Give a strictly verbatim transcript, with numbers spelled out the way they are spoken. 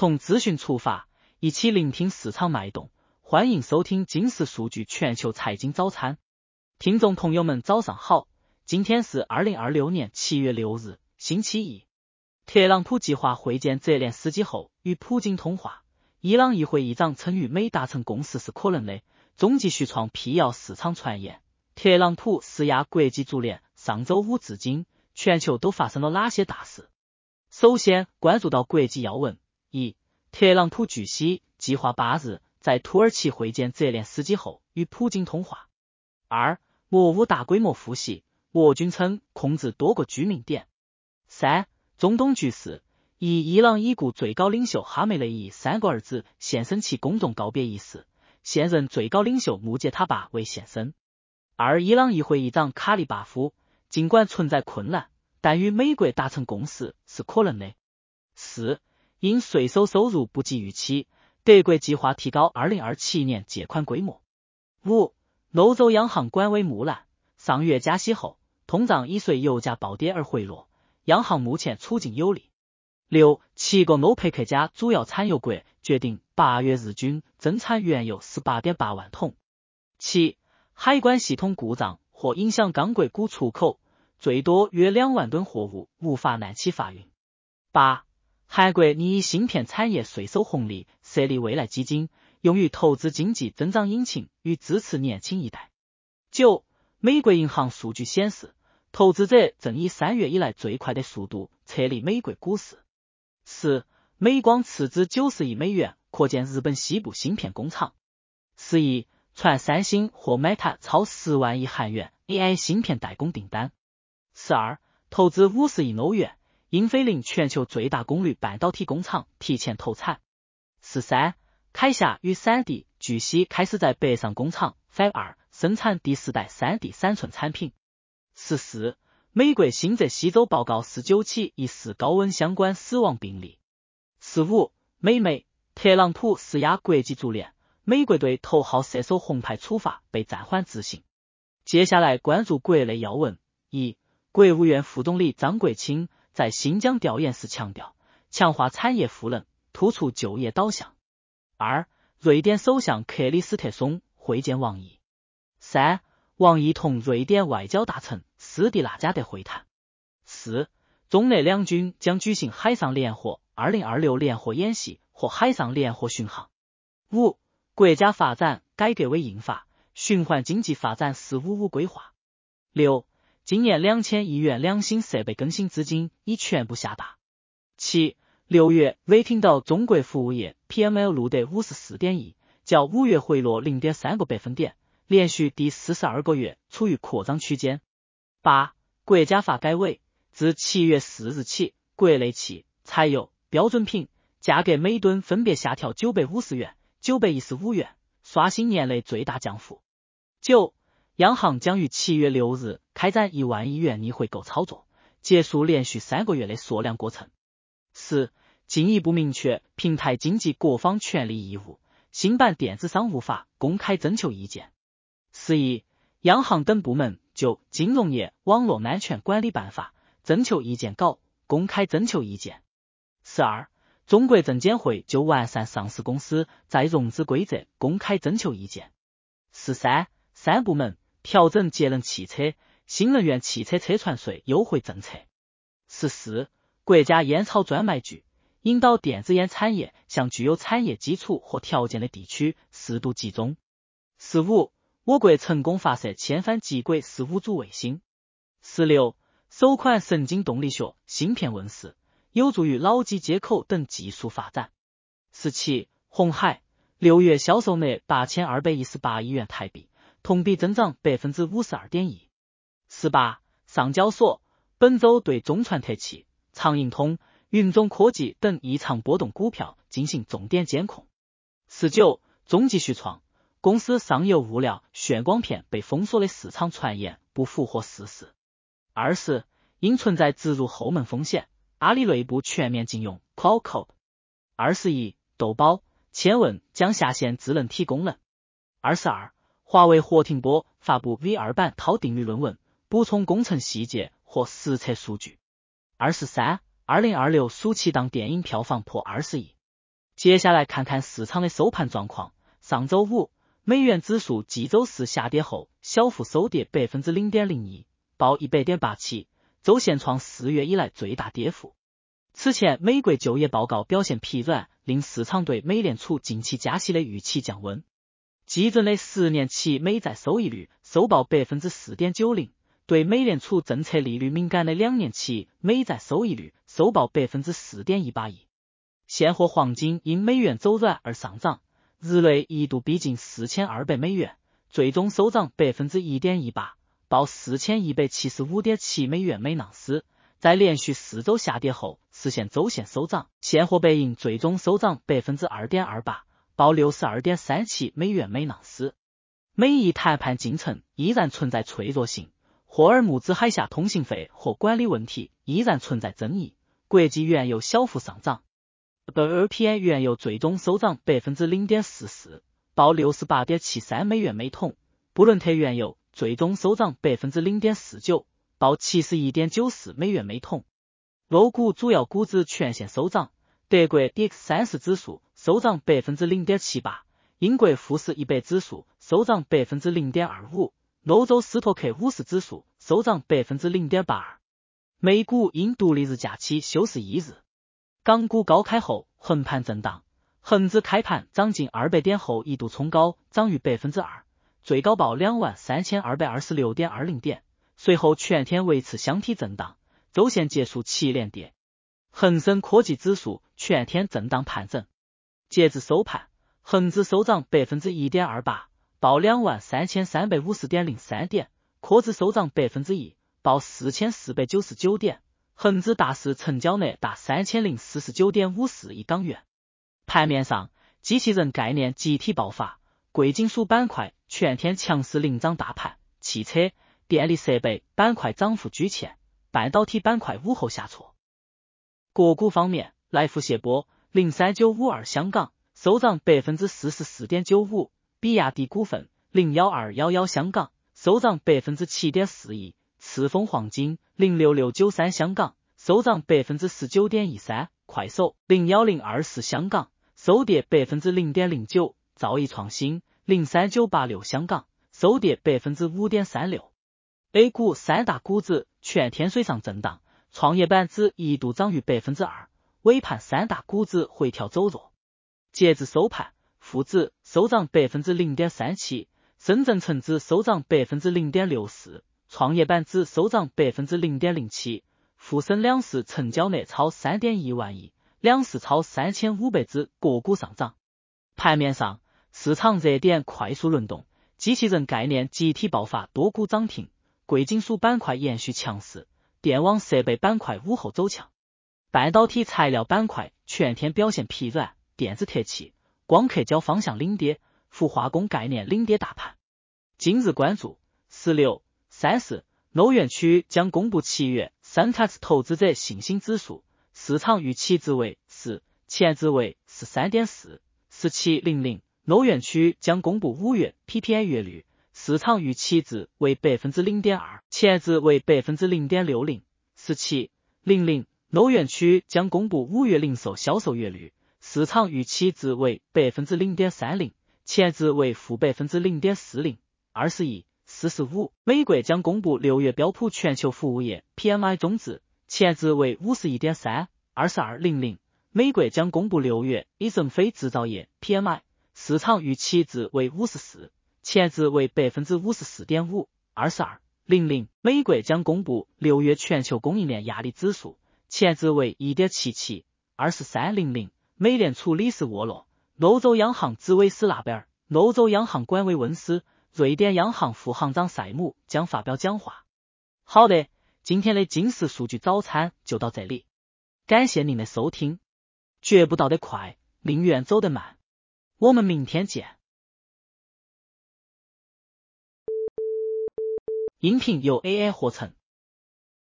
从资讯出发，一起聆听市场脉动，欢迎收听金石数据全球财经早餐。听众朋友们早上好，今天是二零二六年七月六日，星期一。特朗普计划会见泽连斯基后与普京通话，伊朗议会议长称与美达成共识是可能的，中继续创辟谣市场传言。特朗普施压国际足联，上周五至今，全球都发生了哪些大事？首先关注到国际要闻。一、特朗普据悉计划八日在土耳其会见泽连斯基后与普京通话。二、俄乌大规模复习，俄军称控制多个居民点。三、中东局势，一、伊朗已故最高领袖哈梅内伊三个儿子现身其公众告别仪式，现任最高领袖穆杰塔巴未现身。二、伊朗议会议长卡利巴夫，尽管存在困难，但与美国达成共识是可能的。四、因税收收入不及预期，德国计划提高二零二七年借款规模。五、欧洲央行官微木兰，上月加息后，通胀已随油价暴跌而回落，央行目前处境有利。六、七个欧佩克加主要产油国决定八月日均增产原油 十八点八万桶。七、海关系统故障或影响刚果钴出口，最多约两万吨货物无法南期发运。八、韩国拟以芯片产业税收红利设立未来基金，用于投资经济增长引擎与支持年轻一代。九、美国银行数据显示，投资者正以三月以来最快的速度撤离美国股市。十、美光斥资九十亿美元扩建日本西部芯片工厂。十一、传三星或 Meta 超十万亿韩元 A I 芯片代工订单。十二、投资五十亿欧元，英飞凌全球最大功率半导体工厂提前投产。十三、铠侠与 三 D 据悉开始在北上工厂 Fab 二生产第四代 三 D 三寸产品。十四、美国新泽西州报告十九起疑似高温相关死亡病例。十五、美媒，特朗普施压国际足联，美国对头号射手红牌处罚被暂缓执行。接下来关注国内要闻。一、国务院副总理张国清在新疆调研时强调，强化产业赋能，突出就业导向。二、瑞典首相克里斯特松会见王毅。三、王毅同瑞典外交大臣斯蒂拉加德会谈。四、中日两军将举行海上联合二零二六联合演习或海上联合巡航。五、国家发展改革委印发循环经济发展“四五五”规划。六、今年两千亿元两星设备更新资金已全部下达。七、六月未听到中国服务业 P M I 录得 五十四点一，较五月回落 零点三 个百分点，连续第四十二个月处于扩张区间。八、国家发改委自七月四日起，国内汽、柴油、标准品价格每吨分别下调九百五十元、九百一十五元，刷新年内最大降幅。九、央行将于七月六日开展一万亿元逆回购操作，结束连续三个月的缩量过程。四、进一步明确平台经济各方权利义务，新版电子商务法公开征求意见。十一、央行等部门就《金融业网络安全管理办法》征求意见稿公开征求意见。十二、中国证监会就完善上市公司再融资规则公开征求意见。十三、三部门调整节能汽车、新能源汽车车船税优惠政策。十四、国家烟草专卖局引导电子烟产业向具有产业基础和条件的地区适度集中。十五、我国成功发射千帆极轨十五组卫星。十六、首款神经动力学芯片问世，有助于脑机接口等技术发展。十七、鸿海六月销售额八千二百一十八亿元台币，同比增长 百分之五十二点一。十八、上交所本周对中传特气、长盈通、云中科技等异常波动股票进行重点监控。十九、中继续创公司上游物料炫光片被封锁的市场传言不符合事实。二十、因存在植入后门风险，阿里内部全面禁用 Cloud Code。二十一、豆包、千问将下线智能体功能。二十二、华为活停播发布 V 二 版套定语论文，补充工程细节或实测数据。二十三、二零二六暑期档电影票房破二十亿。 接下来看看市场的收盘状况。上周五，美元指数继周四下跌后，小幅收跌 百分之零点零一， 报 一百点八七， 周线创四月以来最大跌幅。此前，美国就业报告表现疲软，令市场对美联储近期加息的预期降温。基准的十年期美债收益率收报 百分之四点九零， 对美联储政策利率敏感的两年期美债收益率收报 百分之四点一八一。现货黄金因美元走软而上涨，日内一度逼近四千二百美元，最终收涨 百分之一点一八， 报 四千一百七十五点七美元每盎司。在连续四周下跌后，实现周线收涨，现货白银最终收涨 百分之二点二八， 报 六十二点三七美元每盎司。美伊谈判进程依然存在脆弱性，霍尔木兹海峡通行费和管理问题依然存在争议，国际原油小幅上涨。W T I 原油最终收涨 百分之零点四四， 报 六十八点七三美元每桶。布伦特原油最终收涨 百分之零点四九， 报 七十一点九四美元每桶。欧股主要股指全线收涨，德国 D X 三十 指数收涨 百分之零点七八， 英国富时一百指数收涨 百分之零点二五， 欧洲斯托克五十指数收涨 百分之零点八二。美股因独立日假期休市一日。港股高开后横盘震荡，恒指开盘涨近二百点后一度冲高，涨逾 百分之二， 最高报 两万三千二百二十六点二零 点，随后全天维持箱体震荡，周线结束七连跌。恒生科技指数全天震荡盘整，截至收盘，恒指收涨 百分之一点二八， 报 两万三千三百五十点零三 点，科指收涨 百分之一， 报 四千四百九十九点。恒指大市成交额达 三千零四十九点五四亿港元。盘面上，机器人概念集体爆发，贵金属板块全天强势领涨大盘，汽车、电力设备板块涨幅居前，半导体板块午后下挫。个股方面，来福谢波零三九五二香港收涨 百分之四十四点九五， 比亚迪股份零一二一一香港收涨 百分之七点四一，赤峰黄金零六六九三香港收涨 百分之十九点一三， 快手零一零二四香港收跌 百分之零点零九， 兆易创新零三九八六香港收跌 百分之五点三六。 A 股三大股指全天水上震荡，创业板指一度涨逾 百分之二， 尾盘三大股指回调走弱。截至收盘，沪指收涨 百分之零点三七， 深圳成指收涨 百分之零点六四，创业板指收涨 百分之零点零七， 沪深两市成交额超 三点一万亿，两市超三千五百只个股上涨。盘面上，市场热点快速轮动，机器人概念集体爆发，多股涨停，贵金属板块延续强势，电网设备板块午后走强。半导体材料板块全天表现疲软，电子特气、光刻胶方向领跌，氟化工概念领跌大盘。今日关注十六、三十，欧元区将公布七月三 C A S 投资者信心指数，市场预期值为四，前值为 十三点四， 十七零零。欧元区将公布五月 P P I 月率，市场预期值为 百分之零点二， 前值为 百分之零点六零， 十七零零。欧元区将公布五月零售销售月率，市场预期值为 百分之零点三零， 前值为负 百分之零点四零， 二十一四十五。美国将公布六月标普全球服务业 P M I 终值，前值为 五十一点三， 二十二零零。美国将公布六月以整非制造业 P M I， 市场预期值为五十四，前值为 百分之五十四点五， 二十二零零。美国将公布六月全球供应链压力指数，前值为 一点七七， 二十三零零。美联储理事沃洛，欧洲央行紫薇斯纳贝尔，欧洲央行管委温斯，瑞典央行副行长塞姆将发表讲话。好的，今天的金石数据早餐就到这里，感谢您的收听。觉不到得快，宁愿走得慢。我们明天见。音频由 A I 合成，